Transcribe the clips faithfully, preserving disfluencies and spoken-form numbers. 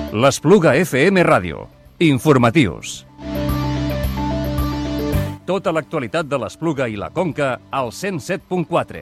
L'Espluga F M Ràdio. Informatius. Tota l'actualitat de l'Espluga i la Conca al cent set punt quatre.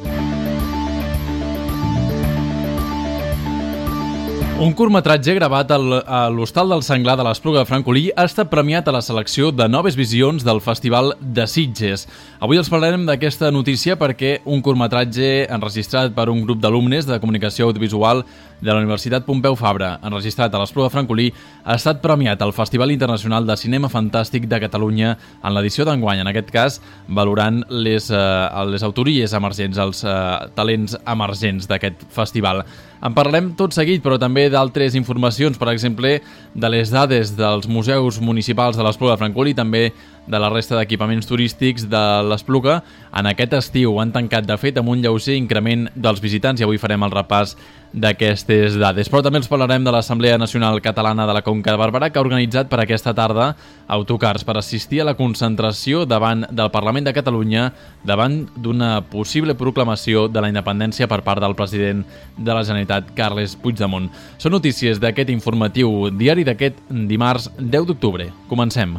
Un curtmetratge gravat al, a l'Hostal del Senglar de l'Espluga de Francolí ha estat premiat a la selecció de Noves Visions del Festival de Sitges. Avui els parlarem d'aquesta notícia perquè un curtmetratge enregistrat per un grup d'alumnes de comunicació audiovisual de la Universitat Pompeu Fabra, enregistrat a l'Espluga de Francolí, ha estat premiat al Festival Internacional de Cinema Fantàstic de Catalunya en l'edició d'enguany, en aquest cas valorant les, eh, les autories emergents, els eh, talents emergents d'aquest festival. En parlarem tot seguit, però també d'altres informacions, per exemple, de les dades dels museus municipals de l'Espluga de Francolí i també de la resta d'equipaments turístics de l'Espluga. En aquest estiu han tancat, de fet, amb un lleuger increment dels visitants i avui farem el repàs d'aquestes dades. Però també els parlarem de l'Assemblea Nacional Catalana de la Conca de Barberà, que ha organitzat per aquesta tarda autocars per assistir a la concentració davant del Parlament de Catalunya davant d'una possible proclamació de la independència per part del president de la Generalitat, Carles Puigdemont. Són notícies d'aquest informatiu diari d'aquest dimarts deu d'octubre. Comencem.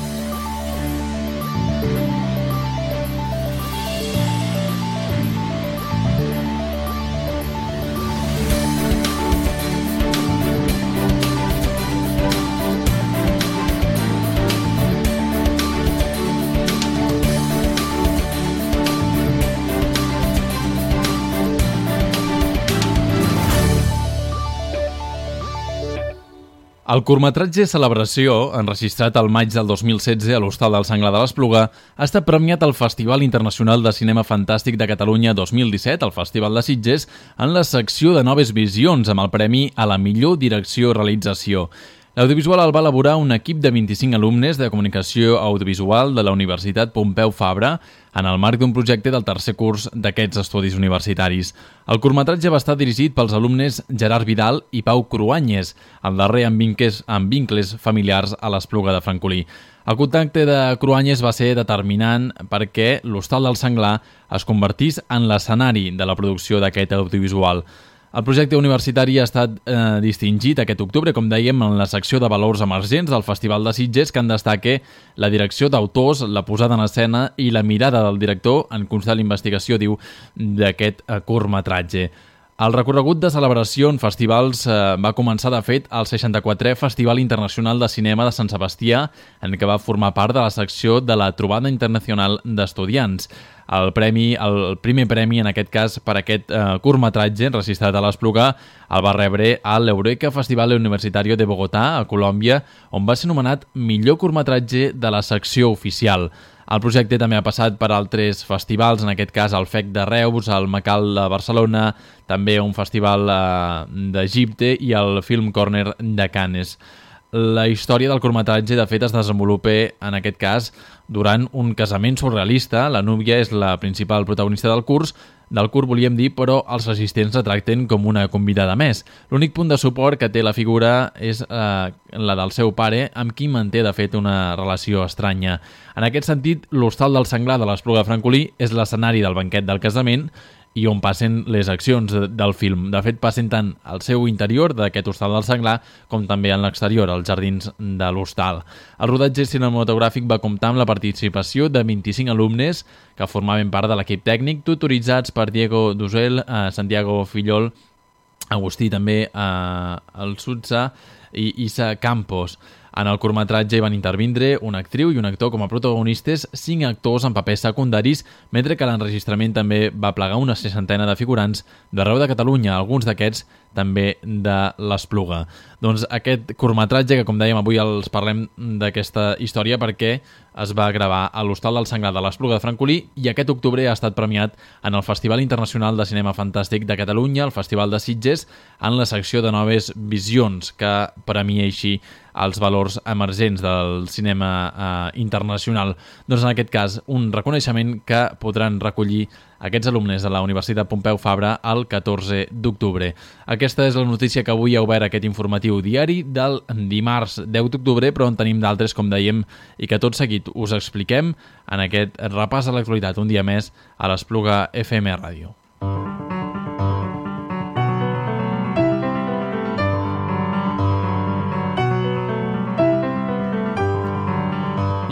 El curtmetratge Celebració, enregistrat al maig del dos mil setze a l'Hostal del Senglar de l'Espluga, ha estat premiat al Festival Internacional de Cinema Fantàstic de Catalunya dos mil disset, al Festival de Sitges, en la secció de Noves Visions, amb el premi a la millor direcció i realització. L'audiovisual el va elaborar un equip de vint-i-cinc alumnes de comunicació audiovisual de la Universitat Pompeu Fabra en el marc d'un projecte del tercer curs d'aquests estudis universitaris. El curtmetratge va estar dirigit pels alumnes Gerard Vidal i Pau Cruanyes, el darrer amb vincles, amb vincles familiars a l'Espluga de Francolí. El contacte de Cruanyes va ser determinant perquè l'Hostal del Senglar es convertís en l'escenari de la producció d'aquest audiovisual. El projecte universitari ha estat eh, distingit aquest octubre, com dèiem, en la secció de valors emergents del Festival de Sitges, que en destaca la direcció d'autors, la posada en escena i la mirada del director en constant investigació, diu, d'aquest eh, curtmetratge. El recorregut de celebració en festivals eh, va començar, de fet, al seixanta-quatrè Festival Internacional de Cinema de Sant Sebastià, en què va formar part de la secció de la Trobada Internacional d'Estudiants. El premi, el primer premi, en aquest cas, per aquest eh, curtmetratge enregistrat a l'Espluga, el va rebre a l'Eureka Festival Universitario de Bogotà, a Colòmbia, on va ser nomenat millor curtmetratge de la secció oficial. El projecte també ha passat per altres festivals, en aquest cas el F E C de Reus, el Macal de Barcelona, també un festival eh, d'Egipte i el Film Corner de Cannes. La història del curtmetratge, de fet, es desenvolupa, en aquest cas, durant un casament surrealista. La núvia és la principal protagonista del curs, del curt volíem dir, però els assistents la tracten com una convidada més. L'únic punt de suport que té la figura és eh, la del seu pare, amb qui manté, de fet, una relació estranya. En aquest sentit, l'Hostal del Senglar de l'Espluga de Francolí és l'escenari del banquet del casament i on passen les accions del film. De fet, passen tant al seu interior d'aquest Hostal del Senglar com també en l'exterior, als jardins de l'hostal. El rodatge cinematogràfic va comptar amb la participació de vint-i-cinc alumnes que formaven part de l'equip tècnic, tutoritzats per Diego Dusel, eh, Santiago Fillol, Agustí també, eh, el Sutza i Isa Campos. En el curtmetratge hi van intervindre una actriu i un actor com a protagonistes, cinc actors en papers secundaris, mentre que l'enregistrament també va plegar una seixantena de figurants d'arreu de Catalunya, alguns d'aquests també de l'Espluga. Doncs aquest curtmetratge, que com dèiem avui els parlem d'aquesta història perquè es va gravar a l'Hostal del Senglar de l'Espluga de Francolí i aquest octubre ha estat premiat en el Festival Internacional de Cinema Fantàstic de Catalunya, el Festival de Sitges, en la secció de Noves Visions, que premia així els valors emergents del cinema eh, internacional. Doncs en aquest cas, un reconeixement que podran recollir aquests alumnes de la Universitat Pompeu Fabra el catorze d'octubre. Aquesta és la notícia que avui ha obert aquest informatiu diari del dimarts deu d'octubre, però en tenim d'altres, com dèiem, i que tot seguit us expliquem en aquest repàs a l'actualitat un dia més a l'Espluga F M Ràdio.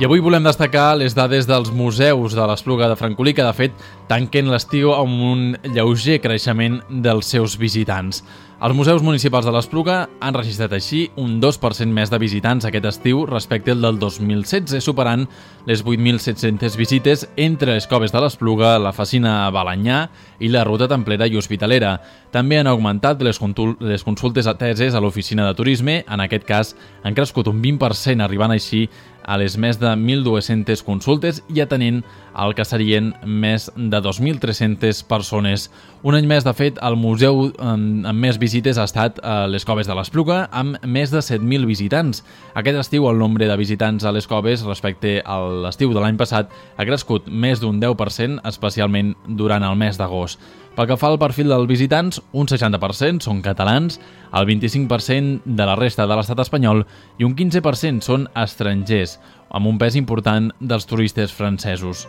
I avui volem destacar les dades dels museus de l'Espluga de Francolí, que de fet tanquen l'estiu amb un lleuger creixement dels seus visitants. Els museus municipals de l'Espluga han registrat així un dos per cent més de visitants aquest estiu respecte al del dos mil setze, superant les vuit mil set-centes visites entre les coves de l'Espluga, la Fecina Balanyà i la Ruta Templera i Hospitalera. També han augmentat les consultes ateses a l'oficina de turisme, en aquest cas han crescut un vint per cent, arribant així a les més de mil dues-centes consultes i atenent el que serien més de dos mil tres-centes persones. Un any més, de fet, el museu amb més visites ha estat a les coves de l'Espluga, amb més de set mil visitants. Aquest estiu el nombre de visitants a les coves respecte a l'estiu de l'any passat ha crescut més d'un deu per cent, especialment durant el mes d'agost. Pel que fa al perfil dels visitants, un seixanta per cent són catalans, el vint-i-cinc per cent de la resta de l'estat espanyol i un quinze per cent són estrangers, amb un pes important dels turistes francesos.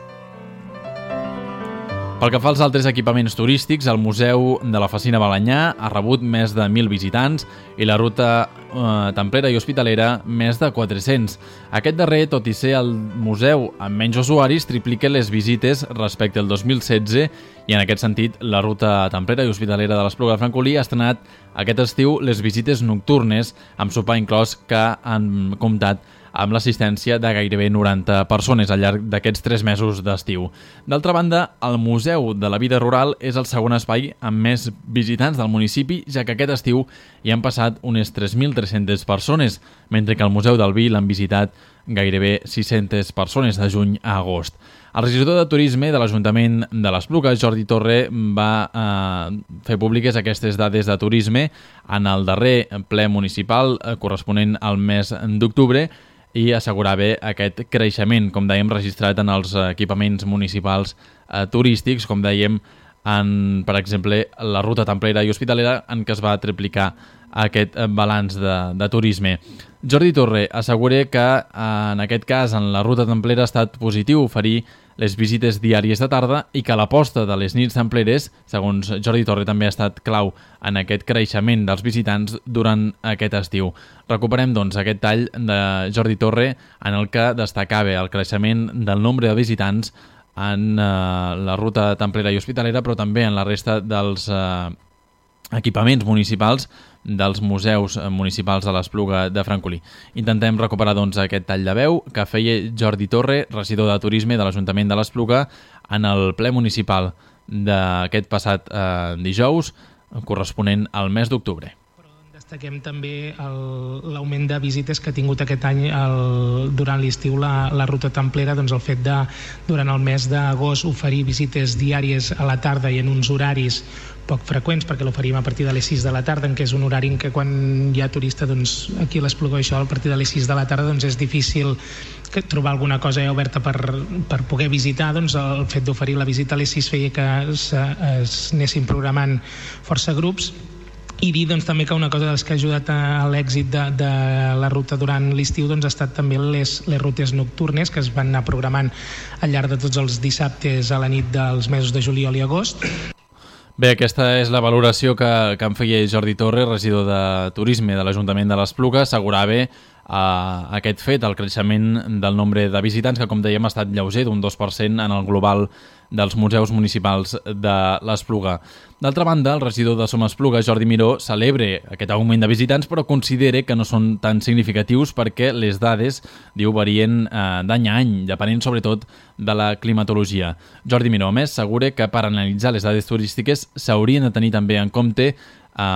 Pel que fa als altres equipaments turístics, el Museu de la Fecina Balanyà ha rebut més de mil visitants i la Ruta eh, Templera i Hospitalera més de quatre-cents. Aquest darrer, tot i ser el museu amb menys usuaris, triplica les visites respecte al dos mil setze i en aquest sentit la Ruta Templera i Hospitalera de l'Espluga de Francolí ha estrenat aquest estiu les visites nocturnes amb sopar inclòs, que han comptat amb l'assistència de gairebé noranta persones al llarg d'aquests tres mesos d'estiu. D'altra banda, el Museu de la Vida Rural és el segon espai amb més visitants del municipi, ja que aquest estiu hi han passat unes tres mil tres-centes persones, mentre que el Museu del Vi l'han visitat gairebé sis-centes persones de juny a agost. El regidor de Turisme de l'Ajuntament de l'Espluga, Jordi Torre, va eh, fer públiques aquestes dades de turisme en el darrer ple municipal eh, corresponent al mes d'octubre, i assegurava aquest creixement, com dèiem, registrat en els equipaments municipals eh, turístics, com dèiem, en, per exemple, la Ruta Templera i Hospitalera, en què es va triplicar aquest balanç de, de turisme. Jordi Torre assegura que, en aquest cas, en la Ruta Templera ha estat positiu oferir les visites diàries de tarda i que l'aposta de les nits templeres, segons Jordi Torre, també ha estat clau en aquest creixement dels visitants durant aquest estiu. Recuperem, doncs, aquest tall de Jordi Torre en el que destacava el creixement del nombre de visitants en eh, la Ruta Templera i Hospitalera, però també en la resta dels eh, equipaments municipals dels museus municipals de l'Espluga de Francolí. Intentem recuperar, doncs, aquest tall de veu que feia Jordi Torre, regidor de Turisme de l'Ajuntament de l'Espluga, en el ple municipal d'aquest passat eh, dijous, corresponent al mes d'octubre. Destaquem també l'augment de visites que ha tingut aquest any el, durant l'estiu la, la Ruta Templera, doncs el fet de, durant el mes d'agost, oferir visites diàries a la tarda i en uns horaris poc freqüents, perquè l'oferim a partir de les sis de la tarda, en què és un horari en què quan hi ha turista, doncs aquí a l'Espluga, això a partir de les sis de la tarda, doncs és difícil que trobar alguna cosa ja oberta per, per poder visitar. Doncs el fet d'oferir la visita a les sis feia que es, es anessin programant força grups. I dir, doncs, també que una cosa que ha ajudat a l'èxit de, de la ruta durant l'estiu, doncs, ha estat també les, les rutes nocturnes que es van anar programant al llarg de tots els dissabtes a la nit dels mesos de juliol i agost. Bé, aquesta és la valoració que, que en feia Jordi Torre, regidor de Turisme de l'Ajuntament de l'Espluga. Assegurava eh, aquest fet, el creixement del nombre de visitants, que com dèiem ha estat lleuger d'un dos per cent en el global dels museus municipals de l'Espluga. D'altra banda, el regidor de Som Espluga, Jordi Miró, celebra aquest augment de visitants, però considera que no són tan significatius perquè les dades, diu, varien eh, d'any a any, depenent sobretot de la climatologia. Jordi Miró, a més, assegura que per analitzar les dades turístiques s'haurien de tenir també en compte eh,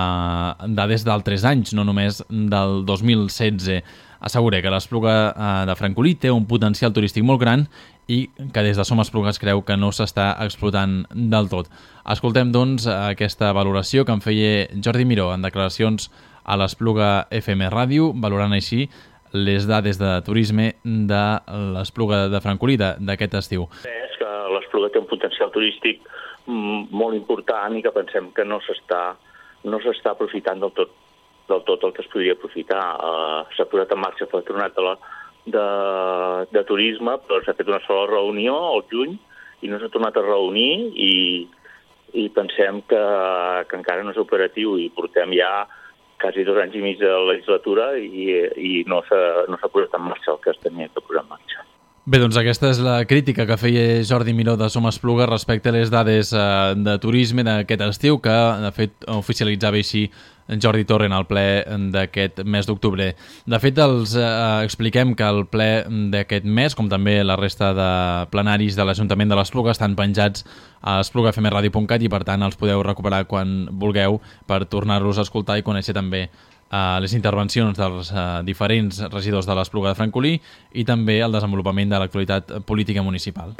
dades d'altres anys, no només del dos mil setze. Assegura que l'Espluga eh, de Francolí té un potencial turístic molt gran i que des de Som Espluga es creu que no s'està explotant del tot. Escoltem, doncs, aquesta valoració que en feia Jordi Miró en declaracions a l'Espluga F M Ràdio, valorant així les dades de turisme de l'Espluga de Francolí d'aquest estiu. És que l'Espluga té un potencial turístic molt important i que pensem que no s'està no s'està aprofitant del tot, del tot el que es podria aprofitar. Uh, s'ha posat en marxa la tornada de la De, de turisme, però s'ha fet una sola reunió al juny i no s'ha tornat a reunir i, i pensem que, que encara no és operatiu i portem ja quasi dos anys i mig de legislatura i, i no s'ha no s'ha posat en marxa el que es tenia que posar en marxa. Bé, doncs aquesta és la crítica que feia Jordi Miró de Som Espluga respecte a les dades eh, de turisme d'aquest estiu, que de fet oficialitzava així Jordi Torrent al ple d'aquest mes d'octubre. De fet, els eh, expliquem que el ple d'aquest mes, com també la resta de plenaris de l'Ajuntament de l'Espluga, estan penjats a espluga f m radio punt cat i per tant els podeu recuperar quan vulgueu per tornar-los a escoltar i conèixer també a les intervencions dels uh, diferents regidors de l'Espluga de Francolí i també el desenvolupament de l'actualitat política municipal.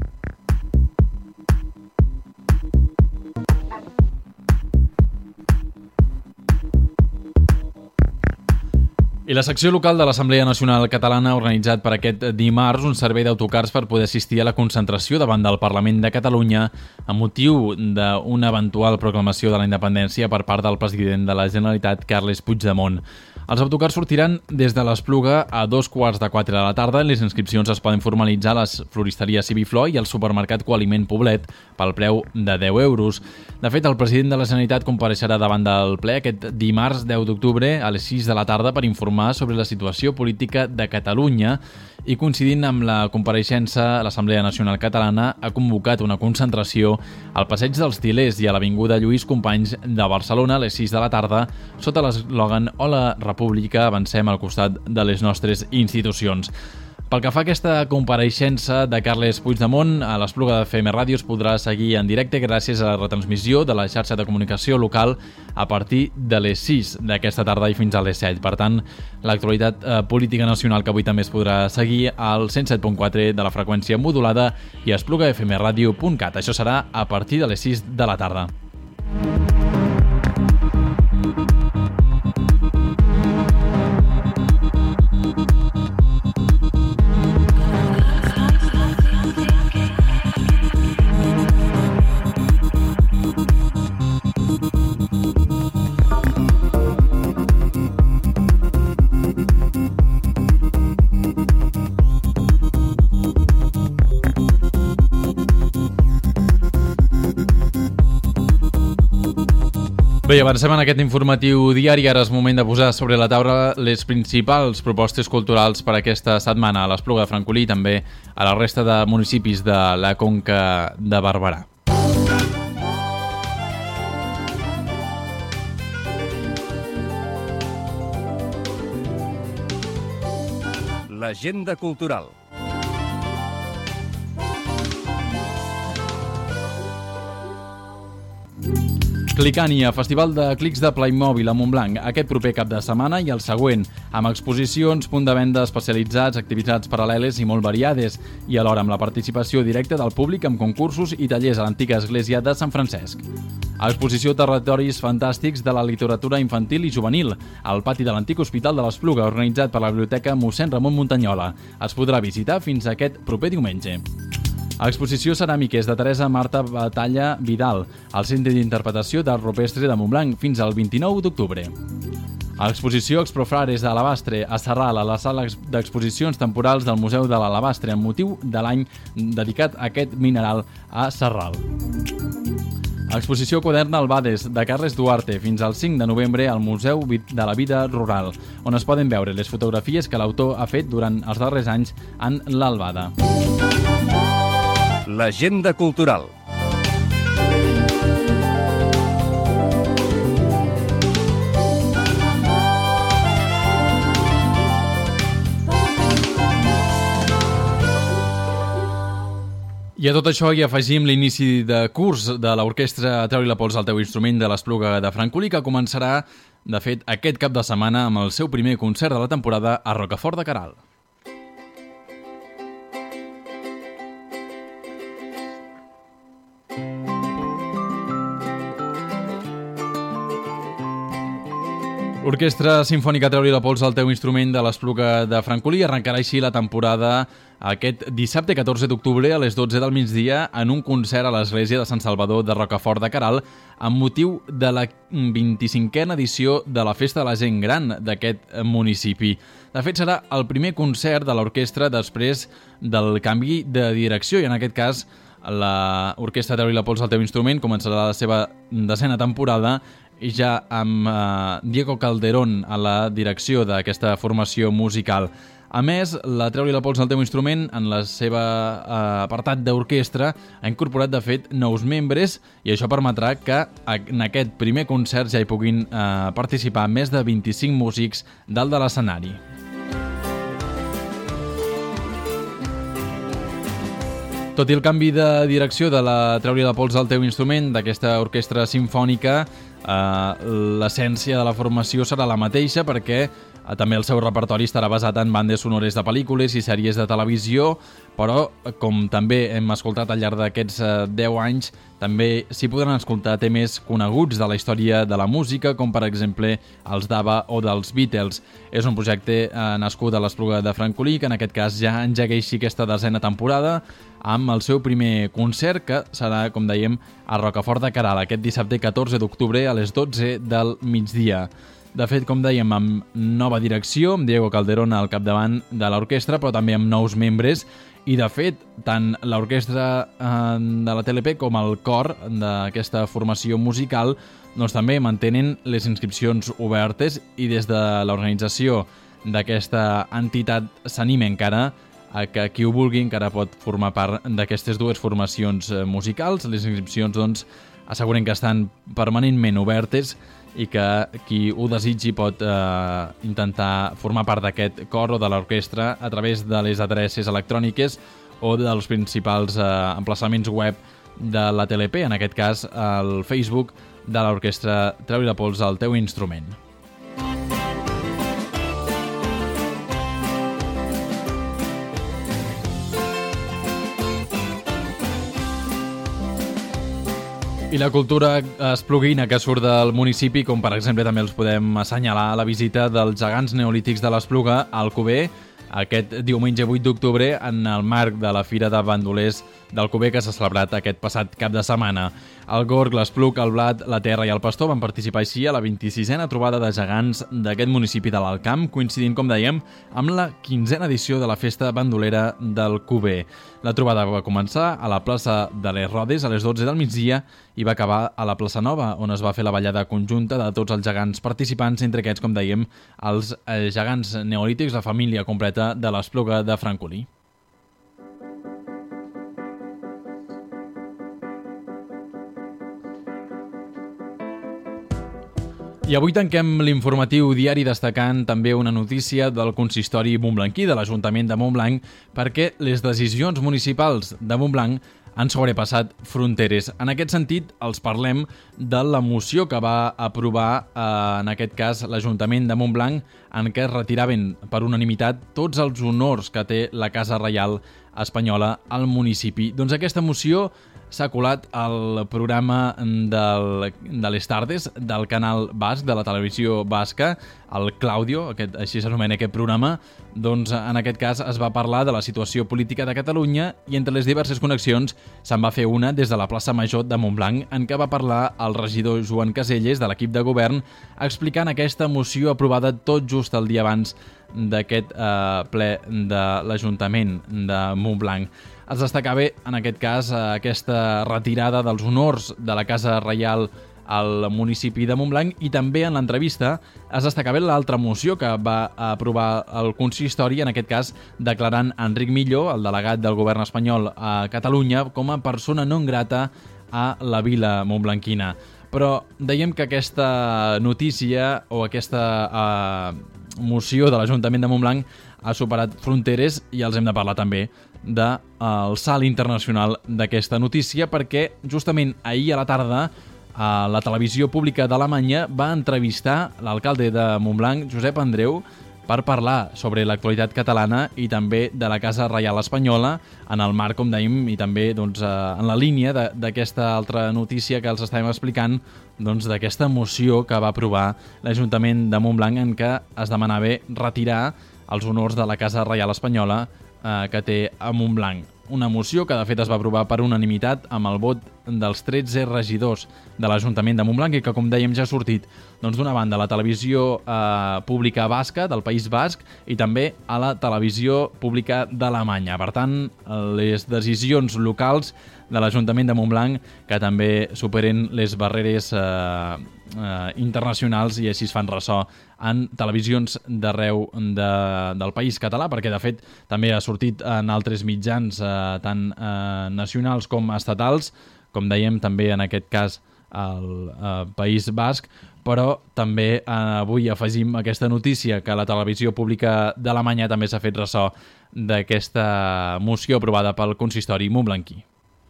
I la secció local de l'Assemblea Nacional Catalana ha organitzat per aquest dimarts un servei d'autocars per poder assistir a la concentració davant del Parlament de Catalunya amb motiu d'una eventual proclamació de la independència per part del president de la Generalitat, Carles Puigdemont. Els autocars sortiran des de l'Espluga a dos quarts de quatre de la tarda. Les inscripcions es poden formalitzar a les floristeries Civiflor i al supermercat Coaliment Poblet pel preu de deu euros. De fet, el president de la Generalitat compareixerà davant del ple aquest dimarts deu d'octubre a les sis de la tarda per informar sobre la situació política de Catalunya i coincidint amb la compareixença, l'Assemblea Nacional Catalana ha convocat una concentració al Passeig dels Til·lers i a l'Avinguda Lluís Companys de Barcelona a les sis de la tarda sota l'eslògan Hola República, avancem al costat de les nostres institucions. Pel que fa a aquesta compareixença de Carles Puigdemont, a l'Espluga de F M Ràdio es podrà seguir en directe gràcies a la retransmissió de la xarxa de comunicació local a partir de les sis d'aquesta tarda i fins a les set. Per tant, l'actualitat eh, política nacional que avui també es podrà seguir al cent set punt quatre de la freqüència modulada i a espluga f m radio punt cat. Això serà a partir de les sis de la tarda. Bé, avancem en aquest informatiu diari. Ara és moment de posar sobre la taula les principals propostes culturals per aquesta setmana a l'Espluga de Francolí i també a la resta de municipis de la Conca de Barberà. L'agenda cultural. Clicània, festival de clics de Playmobil a Montblanc, aquest proper cap de setmana i el següent, amb exposicions, punt de venda especialitzats, activitats paral·leles i molt variades, i alhora amb la participació directa del públic amb concursos i tallers a l'antiga església de Sant Francesc. Exposició Territoris Fantàstics de la literatura infantil i juvenil, al pati de l'antic Hospital de l'Espluga, organitzat per la Biblioteca Mossèn Ramon Muntanyola. Es podrà visitar fins aquest proper diumenge. Exposició Ceràmiques de Teresa Marta Batalla Vidal, al Centre d'Interpretació d'Art Rupestre de Montblanc, fins al vint-i-nou d'octubre. Exposició Exprofrares d'Alabastre a Sarral, a la sala d'exposicions temporals del Museu de l'Alabastre, amb motiu de l'any dedicat a aquest mineral a Sarral. Exposició Quaderna Albades de Carles Duarte fins al cinc de novembre al Museu de la Vida Rural, on es poden veure les fotografies que l'autor ha fet durant els darrers anys en l'Albada. L'agenda cultural. I a tot això hi afegim l'inici de curs de l'orquestra Treu-li la pols al teu instrument de l'Espluga de Francolí, que començarà, de fet, aquest cap de setmana amb el seu primer concert de la temporada a Rocafort de Queralt. Orquestra Simfònica Treu-li la pols al teu instrument de l'Espluga de Francolí arrencarà així la temporada aquest dissabte catorze d'octubre a les dotze del migdia en un concert a l'església de Sant Salvador de Rocafort de Queralt amb motiu de la vint-i-cinquena edició de la Festa de la Gent Gran d'aquest municipi. De fet, serà el primer concert de l'orquestra després del canvi de direcció i en aquest cas l'orquestra Treu-li la pols al teu instrument començarà la seva desena temporada i ja amb eh, Diego Calderón a la direcció d'aquesta formació musical. A més, la Treu-li la pols al teu instrument, en la seva eh, apartat d'orquestra, ha incorporat, de fet, nous membres i això permetrà que en aquest primer concert ja hi puguin eh, participar més de vint-i-cinc músics dalt de l'escenari. Tot i el canvi de direcció de la Treu-li la pols al teu instrument, d'aquesta orquestra simfònica, eh, l'essència de la formació serà la mateixa perquè eh, també el seu repertori estarà basat en bandes sonores de pel·lícules i sèries de televisió, però com també hem escoltat al llarg d'aquests eh, deu anys, també s'hi podran escoltar temes coneguts de la història de la música, com per exemple els d'ABBA o dels Beatles. És un projecte eh, nascut a l'Espluga de Francolí, que en aquest cas ja engega així aquesta desena temporada, amb el seu primer concert, que serà, com dèiem, a Rocafort de Queralt, aquest dissabte catorze d'octubre a les dotze del migdia. De fet, com dèiem, amb nova direcció, amb Diego Calderón al capdavant de l'orquestra, però també amb nous membres, i de fet, tant l'orquestra eh, de la T L P com el cor d'aquesta formació musical doncs també mantenen les inscripcions obertes i des de l'organització d'aquesta entitat s'anima encara a que qui ho vulgui encara pot formar part d'aquestes dues formacions musicals. Les inscripcions doncs, asseguren que estan permanentment obertes i que qui ho desitgi pot eh, intentar formar part d'aquest cor o de l'orquestra a través de les adreces electròniques o dels principals eh, emplaçaments web de la T L P, en aquest cas el Facebook de l'orquestra Treu-li la pols al teu instrument. I la cultura espluguina que surt del municipi, com per exemple també els podem assenyalar la visita dels gegants neolítics de l'Espluga a Alcover, aquest diumenge vuit d'octubre en el marc de la Fira de Bandolers d'Alcover que s'ha celebrat aquest passat cap de setmana. El Gorg, l'Espluc, el Blat, la Terra i el Pastor van participar així a la vint-i-sisena trobada de gegants d'aquest municipi de l'Alt Camp, coincidint, com dèiem, amb la quinzena edició de la Festa Bandolera d'Alcover. La trobada va començar a la plaça de les Rodes a les dotze del migdia i va acabar a la plaça Nova, on es va fer la ballada conjunta de tots els gegants participants, entre aquests, com dèiem, els gegants neolítics, la família completa de l'Espluga de Francolí. I avui tanquem l'informatiu diari destacant també una notícia del consistori montblanquí de l'Ajuntament de Montblanc perquè les decisions municipals de Montblanc han sobrepassat fronteres. En aquest sentit, els parlem de la moció que va aprovar, eh, en aquest cas, l'Ajuntament de Montblanc, en què es retiraven per unanimitat tots els honors que té la Casa Reial espanyola al municipi. Doncs aquesta moció s'ha colat al programa del, de les tardes del canal basc, de la televisió basca, el Claudio, aquest, així s'anomena aquest programa. Doncs en aquest cas es va parlar de la situació política de Catalunya i entre les diverses connexions se'n va fer una des de la plaça Major de Montblanc, en què va parlar el regidor Joan Caselles de l'equip de govern explicant aquesta moció aprovada tot just el dia abans d'aquest eh, ple de l'Ajuntament de Montblanc. Es destacava, en aquest cas, aquesta retirada dels honors de la Casa Reial al municipi de Montblanc i també en l'entrevista es destacava l'altra moció que va aprovar el consistori, en aquest cas declarant Enric Millo, el delegat del govern espanyol a Catalunya, com a persona non grata a la vila montblanquina. Però dèiem que aquesta notícia o aquesta eh, moció de l'Ajuntament de Montblanc ha superat fronteres i els hem de parlar també del de, salt internacional d'aquesta notícia perquè justament ahir a la tarda a la televisió pública d'Alemanya va entrevistar l'alcalde de Montblanc, Josep Andreu, per parlar sobre l'actualitat catalana i també de la Casa Reial espanyola en el marc, com dèiem, i també doncs, en la línia d'aquesta altra notícia que els estàvem explicant, doncs, d'aquesta moció que va aprovar l'Ajuntament de Montblanc en què es demanava retirar els honors de la Casa Reial espanyola eh, que té a Montblanc. Una moció que de fet es va aprovar per unanimitat amb el vot dels tretze regidors de l'Ajuntament de Montblanc i que, com dèiem, ja ha sortit doncs, d'una banda a la televisió eh, pública basca del País Basc i també a la televisió pública d'Alemanya. Per tant, les decisions locals de l'Ajuntament de Montblanc que també superen les barreres eh, eh, internacionals i així es fan ressò en televisions d'arreu de, del país català, perquè de fet també ha sortit en altres mitjans eh, tant eh, nacionals com estatals, com dèiem també en aquest cas al eh, País Basc, però també eh, avui afegim aquesta notícia que la televisió pública d'Alemanya també s'ha fet ressò d'aquesta moció aprovada pel consistori montblanquí.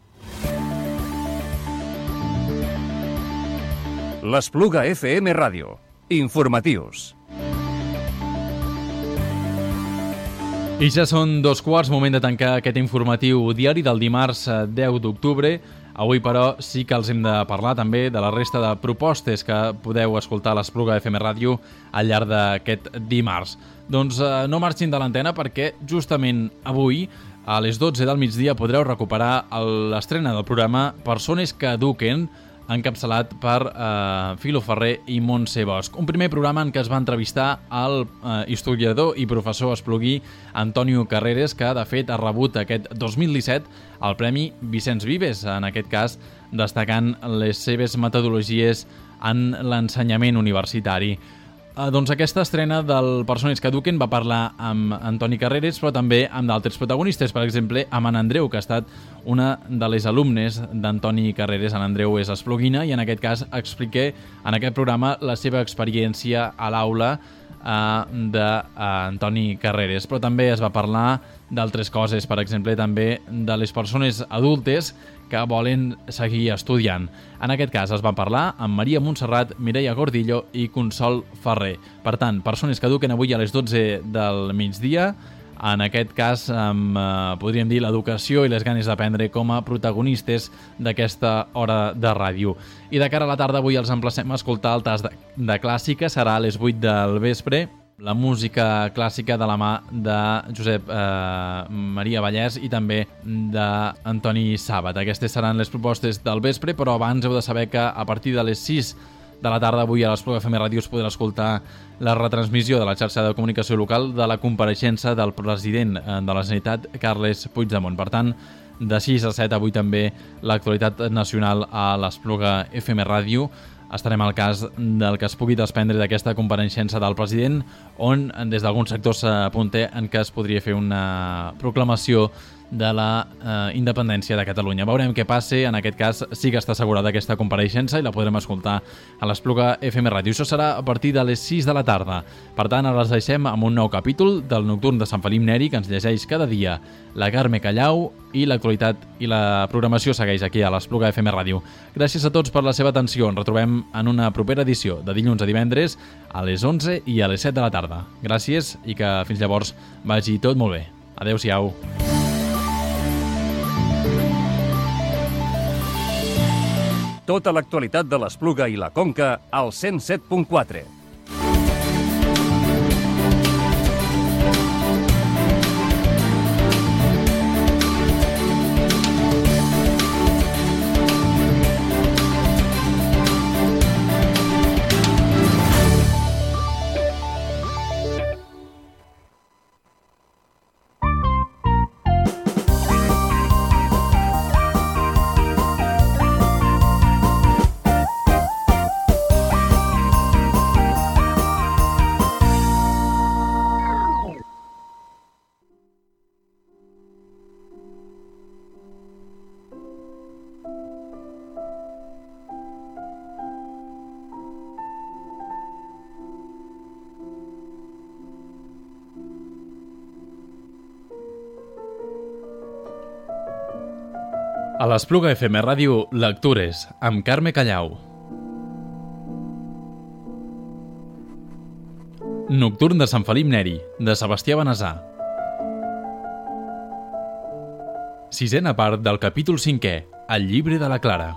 L'Espluga F M Ràdio. Informatius. I ja són dos quarts, moment de tancar aquest informatiu diari del dimarts deu d'octubre. Avui, però, sí que els hem de parlar també de la resta de propostes que podeu escoltar a l'Espluga F M Ràdio al llarg d'aquest dimarts. Doncs eh, no marxin de l'antena perquè justament avui, a les dotze del migdia, podreu recuperar l'estrena del programa Persones que eduquen, encapçalat per eh, Filo Ferrer i Montse Bosch. Un primer programa en què es va entrevistar el eh, historiador i professor espluguí Antonio Carreras, que de fet ha rebut aquest dos mil disset el Premi Vicenç Vives, en aquest cas destacant les seves metodologies en l'ensenyament universitari. Eh, doncs aquesta estrena del Persones que eduquen va parlar amb Antoni Carreras, però també amb d'altres protagonistes, per exemple amb en Andreu, que ha estat una de les alumnes d'Antoni Carreras. En Andreu és espluguina i en aquest cas expliqué en aquest programa la seva experiència a l'aula eh, d'Antoni Carreras, però també es va parlar d'altres coses, per exemple també de les persones adultes que volen seguir estudiant. En aquest cas es va parlar amb Maria Montserrat, Mireia Gordillo i Consol Ferrer. Per tant, persones que eduquen avui a les dotze del migdia, en aquest cas amb, eh, podríem dir, l'educació i les ganes d'aprendre com a protagonistes d'aquesta hora de ràdio. I de cara a la tarda avui els emplacem a escoltar el tas de, de clàssica, serà a les vuit del vespre, la música clàssica de la mà de Josep eh, Maria Vallès i també d'Antoni Sàbat. Aquestes seran les propostes del vespre, però abans heu de saber que a partir de les sis de la tarda avui a l'Espluga F M Ràdio us podrà escoltar la retransmissió de la xarxa de comunicació local de la compareixença del president de la Generalitat, Carles Puigdemont. Per tant, de sis a set avui també l'actualitat nacional a l'Espluga F M Ràdio. Estarem al cas del que es pugui desprendre d'aquesta compareixença del president, on des d'alguns sectors s'apunta en què es podria fer una proclamació de la eh, independència de Catalunya. Veurem què passe. En aquest cas sí que està assegurada aquesta compareixença i la podrem escoltar a l'Espluga F M Ràdio. Això serà a partir de les sis de la tarda. Per tant, ara els deixem amb un nou capítol del Nocturn de Sant Felip Neri que ens llegeix cada dia la Carme Callau i l'actualitat i la programació segueix aquí a l'Espluga F M Ràdio. Gràcies a tots per la seva atenció. Ens retrobem en una propera edició de dilluns a divendres a les onze i a les set de la tarda. Gràcies i que fins llavors vagi tot molt bé. Adéu-siau. Tota l'actualitat de l'Espluga i la Conca al cent set punt quatre. A l'Espluga F M Ràdio, Lectures, amb Carme Callau. Nocturn de Sant Felip Neri, de Sebastià Benessà. Sisena part del capítol cinquè, El llibre de la Clara.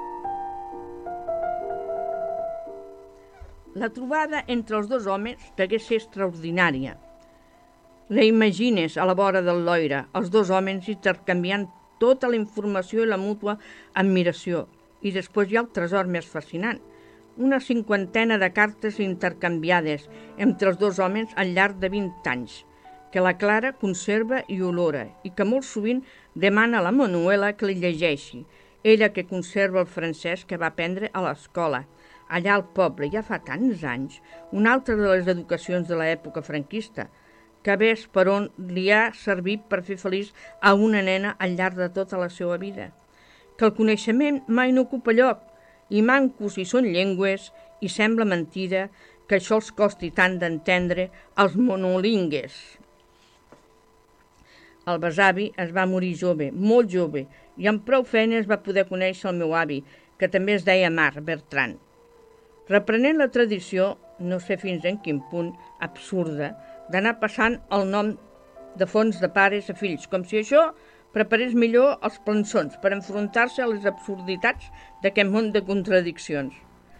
La trobada entre els dos homes degué ser extraordinària. La imagines a la vora del Loira, els dos homes intercanviant tota la informació i la mútua admiració. I després hi ha el tresor més fascinant. Una cinquantena de cartes intercanviades entre els dos homes al llarg de vint anys, que la Clara conserva i olora i que molt sovint demana a la Manuela que li llegeixi, ella que conserva el francès que va aprendre a l'escola. Allà al poble, ja fa tants anys, una altra de les educacions de l'època franquista, que ves per on li ha servit per fer feliç a una nena al llarg de tota la seva vida. Que el coneixement mai no ocupa lloc, i mancos hi són llengües, i sembla mentida que això els costi tant d'entendre els monolingues. El besavi es va morir jove, molt jove, i amb prou feines va poder conèixer el meu avi, que també es deia Marc Bertran. Reprenent la tradició, no sé fins en quin punt, absurda, d'anar passant el nom de fons de pares a fills, com si això preparés millor els plançons per enfrontar-se a les absurditats d'aquest món de contradiccions.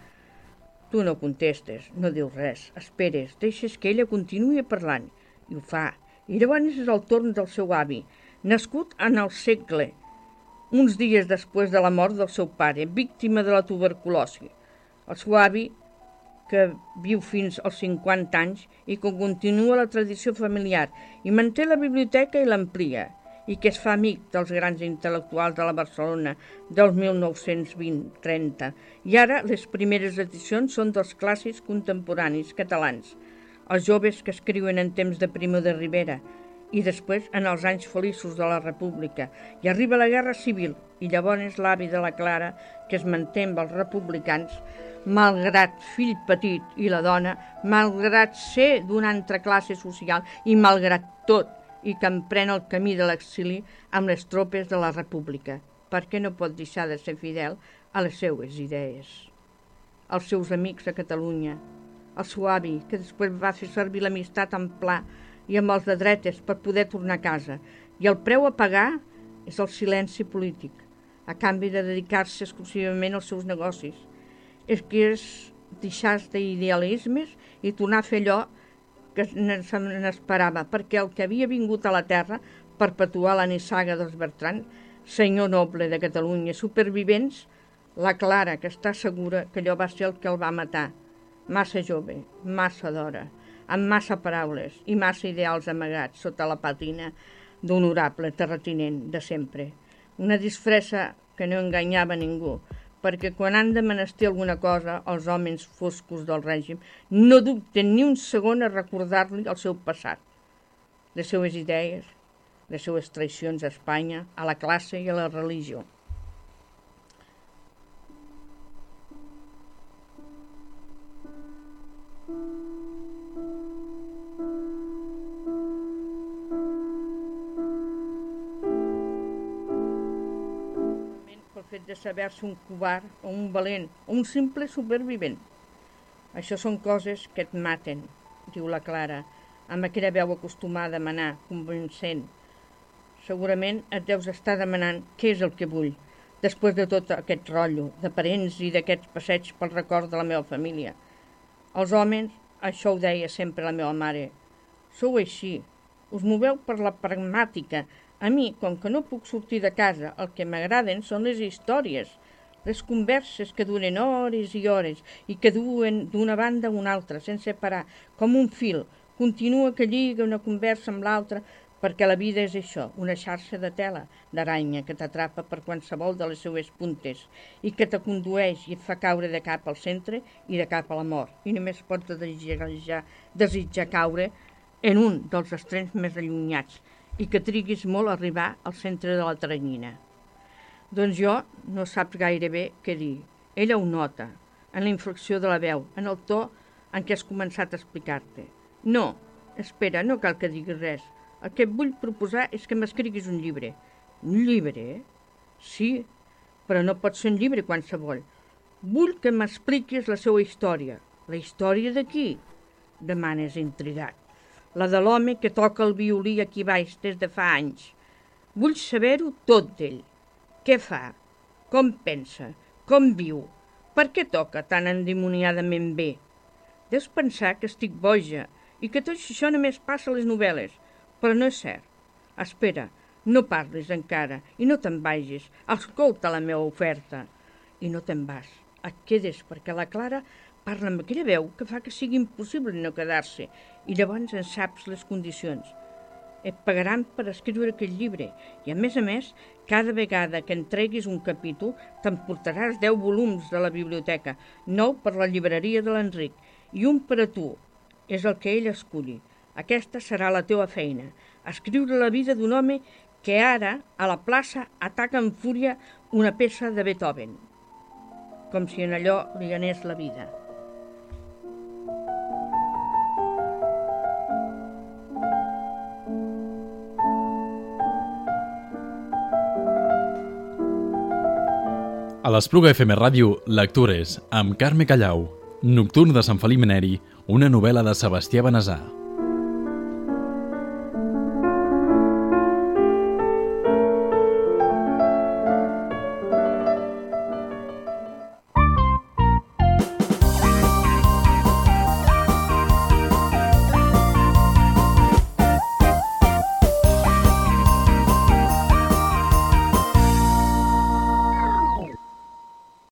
Tu no contestes, no dius res, esperes, deixes que ella continuï parlant, i ho fa. I llavors és el torn del seu avi, nascut en el segle, uns dies després de la mort del seu pare, víctima de la tuberculosi. El seu avi, que viu fins als cinquanta anys i que continua la tradició familiar i manté la biblioteca i l'amplia, i que es fa amic dels grans intel·lectuals de la Barcelona del mil nou-cents vint trenta. I ara les primeres edicions són dels clàssics contemporanis catalans, els joves que escriuen en temps de Primo de Rivera i després en els anys feliços de la República. I arriba la Guerra Civil i llavors l'avi de la Clara, que es manté amb els republicans, malgrat fill petit i la dona, malgrat ser d'una altra classe social i malgrat tot, i que emprèn el camí de l'exili amb les tropes de la República, perquè no pot deixar de ser fidel a les seues idees. Els seus amics a Catalunya, el seu avi, que després va fer servir l'amistat amb Pla i amb els de dretes per poder tornar a casa, i el preu a pagar és el silenci polític, a canvi de dedicar-se exclusivament als seus negocis. És que és deixar d'idealismes i tornar a fer allò que se n'esperava, perquè el que havia vingut a la terra, perpetuar la nissaga dels Bertran, senyor noble de Catalunya, supervivents, la Clara, que està segura que allò va ser el que el va matar, massa jove, massa d'hora, amb massa paraules i massa ideals amagats sota la patina d'honorable terratinent de sempre. Una disfressa que no enganyava ningú, perquè quan han de menester alguna cosa, els homes foscos del règim no dubten ni un segon a recordar-li el seu passat, les seues idees, les seues traïcions a Espanya, a la classe i a la religió. Fet de saber-se un covard o un valent o un simple supervivent. Això són coses que et maten, diu la Clara, amb aquella veu acostumada a manar, convencent. Segurament et deus estar demanant què és el que vull, després de tot aquest rotllo de parents i d'aquests passeigs pel record de la meva família. Els homes, això ho deia sempre la meva mare, sou així, us moveu per la pragmàtica. A mi, com que no puc sortir de casa, el que m'agraden són les històries, les converses que duren hores i hores i que duen d'una banda a una altra, sense parar, com un fil. Continua que lliga una conversa amb l'altra, perquè la vida és això, una xarxa de tela, d'aranya, que t'atrapa per qualsevol de les seues puntes i que te condueix i et fa caure de cap al centre i de cap a la mort. I només pots desitjar, desitjar caure en un dels extrems més allunyats, i que triguis molt a arribar al centre de la teranyina. Doncs jo no saps gaire bé què dir. Ella ho nota, en la inflexió de la veu, en el to en què has començat a explicar-te. No, espera, no cal que diguis res. El que et vull proposar és que m'escriguis un llibre. Un llibre? Sí, però no pot ser un llibre qualsevol. Vull que m'expliquis la seva història. La història de qui? Demanes intrigat. La de l'home que toca el violí aquí baix des de fa anys. Vull saber-ho tot d'ell. Què fa? Com pensa? Com viu? Per què toca tan endimoniadament bé? Deus pensar que estic boja i que tot això només passa a les novel·les, però no és cert. Espera, no parlis encara i no te'n vagis. Escolta la meva oferta. I no te'n vas. Et quedes perquè la Clara parla amb aquella veu que fa que sigui impossible no quedar-se i llavors en saps les condicions. Et pagaran per escriure aquest llibre i, a més a més, cada vegada que entreguis un capítol t'emportaràs deu volums de la biblioteca, nou per la llibreria de l'Enric i un per a tu. És el que ell esculli. Aquesta serà la teva feina, escriure la vida d'un home que ara, a la plaça, ataca en fúria una peça de Beethoven, com si en allò li anés la vida. A l'Espluga F M Ràdio, Lectures, amb Carme Callau. Nocturn de Sant Felip Neri, una novel·la de Sebastià Benesar.